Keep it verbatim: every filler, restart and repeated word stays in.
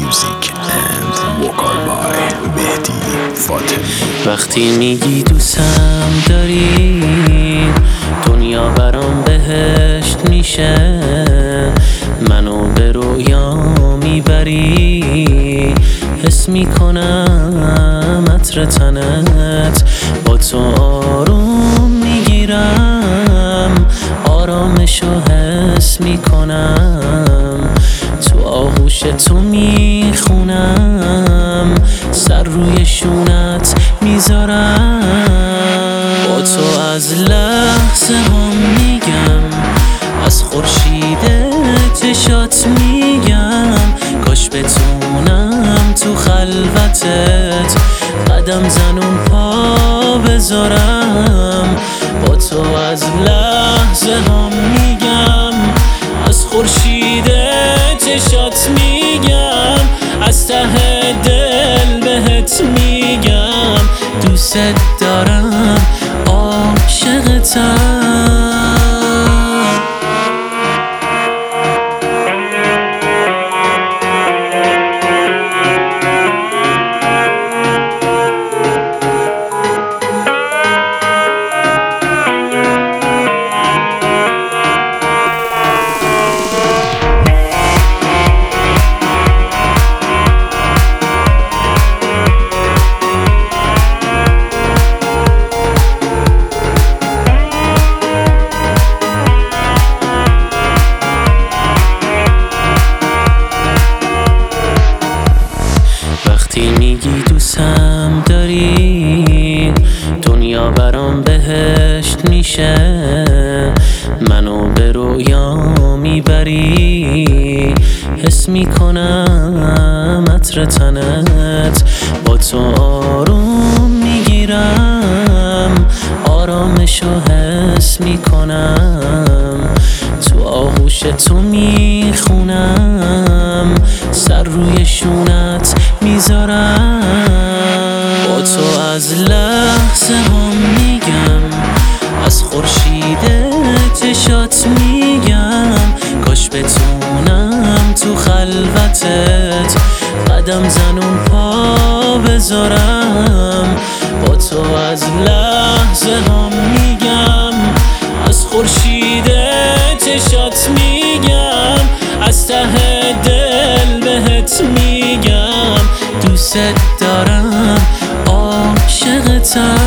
Music and vocal by مهدی فاطمی. وقتی میگی دوستم داری دنیا برام بهشت میشه، منو به رویا میبری، حس میکنم عطر تنت، با تو آروم میگیرم، آرامشو حس میکنم، تو آغوش تو میخونم، سر روی شونت میذارم، با تو از لحظه ها میگم، از خورشید چشات میگم، کاش بتونم تو خلوتت قدم زنون پا بذارم، با تو از لحظه ها میگم، از خورشید چشات میگم، از ته دل بهت میگم، دوست دارم، عاشقتم. وقتی میگی دوستم داری دنیا برام بهشت میشه، منو به رویا میبری، حس میکنم عطر تنت، با تو آروم میگیرم، آرامشو حس میکنم، تو آغوش تو میخونم، سر روی شونت میذارم، با تو از لحظه ها میگم، از خورشید چشات میگم، کاش بتونم تو خلوتت قدم زنون پا بذارم، با تو از لحظه ها میگم، از خورشید چشات میگم، از ته دل بهت میگم، دوست دارم، عاشقتم.